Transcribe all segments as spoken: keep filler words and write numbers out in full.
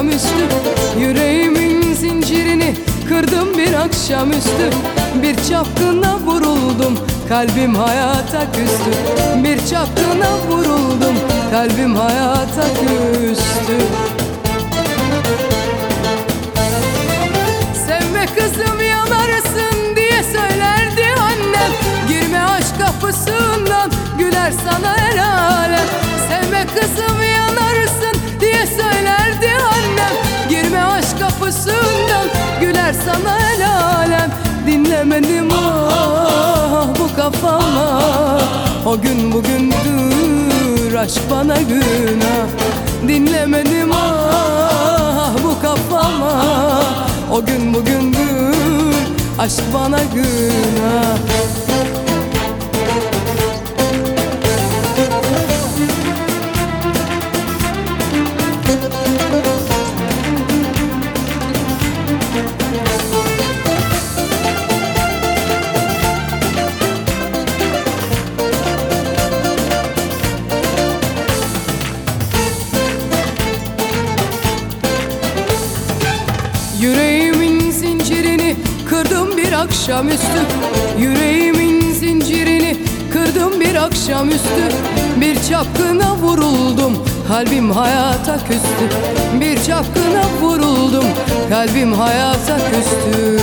akşamüstü. Yüreğimin zincirini kırdım bir akşamüstü. Bir çapkına vuruldum, kalbim hayata küstü. Bir çapkına vuruldum, kalbim hayata küstü. Sevme kızım yanarsın diye söylerdi annem. Girme aşk kapısından, güler sana el alem. Sevme kızım yanarsın diye söylerdi annem. Girme aşk kapısından, güler sana el alem. Dinlemedim ah bu kafama, o gün bugündür aşk bana günah. Dinlemedim ah bu kafama, o gün bugündür aşk bana günah. Yüreğimin zincirini kırdım bir akşamüstü. Yüreğimin zincirini kırdım bir akşamüstü. Bir çapkına vuruldum, kalbim hayata küstü. Bir çapkına vuruldum, kalbim hayata küstü.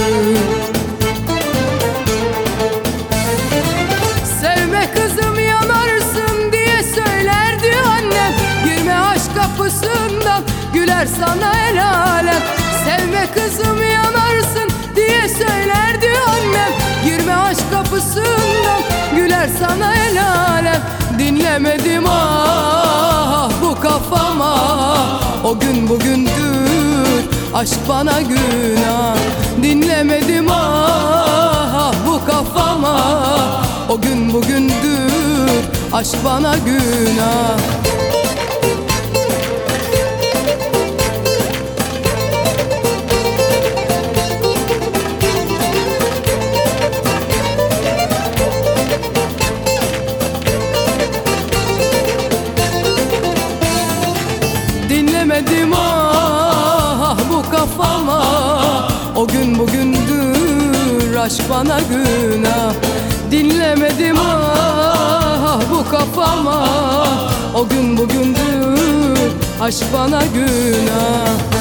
Sevme kızım yanarsın diye söylerdi annem. Girme aşk kapısından, güler sana el alem. Sevme kızım yanarsın diye söylerdi annem. Girme aşk kapısından, güler sana el alem. Dinlemedim ah bu kafama, o gün bugündür aşk bana günah. Dinlemedim ah bu kafama, o gün bugündür aşk bana günah. Dinlemedim ah bu kafama, o gün bugündür aşk bana günah. Dinlemedim ah bu kafama, o gün bugündür aşk bana günah.